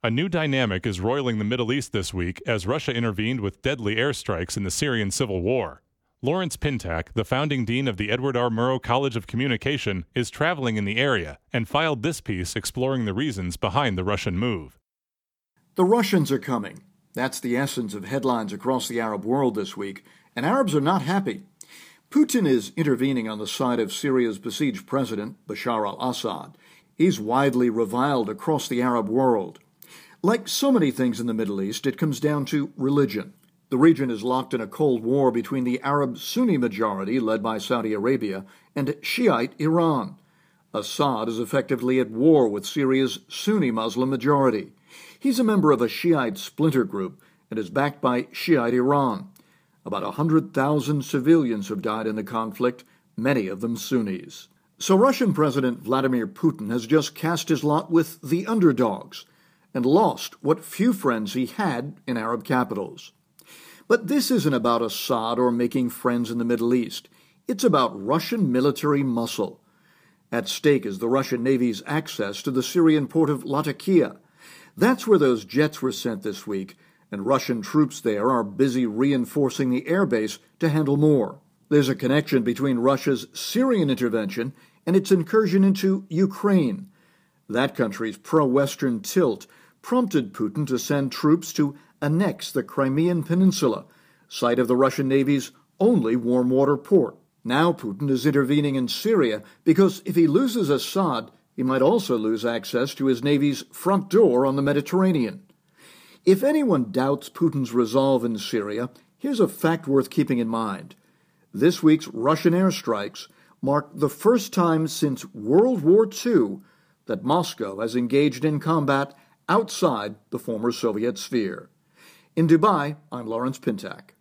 A new dynamic is roiling the Middle East this week as Russia intervened with deadly airstrikes in the Syrian civil war. Lawrence Pintack, the founding dean of the Edward R. Murrow College of Communication, is traveling in the area and filed this piece exploring the reasons behind the Russian move. The Russians are coming. That's the essence of headlines across the Arab world this week, and Arabs are not happy. Putin is intervening on the side of Syria's besieged president, Bashar al-Assad. He's widely reviled across the Arab world. Like so many things in the Middle East, it comes down to religion. The region is locked in a cold war between the Arab Sunni majority, led by Saudi Arabia, and Shiite Iran. Assad is effectively at war with Syria's Sunni Muslim majority. He's a member of a Shiite splinter group and is backed by Shiite Iran. About 100,000 civilians have died in the conflict, many of them Sunnis. So Russian President Vladimir Putin has just cast his lot with the underdogs and lost what few friends he had in Arab capitals. But this isn't about Assad or making friends in the Middle East. It's about Russian military muscle. At stake is the Russian Navy's access to the Syrian port of Latakia. That's where those jets were sent this week, and Russian troops there are busy reinforcing the airbase to handle more. There's a connection between Russia's Syrian intervention and its incursion into Ukraine. That country's pro-Western tilt prompted Putin to send troops to annex the Crimean Peninsula, site of the Russian Navy's only warm water port. Now Putin is intervening in Syria because if he loses Assad, he might also lose access to his Navy's front door on the Mediterranean. If anyone doubts Putin's resolve in Syria, here's a fact worth keeping in mind. This week's Russian airstrikes mark the first time since World War II that Moscow has engaged in combat outside the former Soviet sphere. In Dubai, I'm Lawrence Pintack.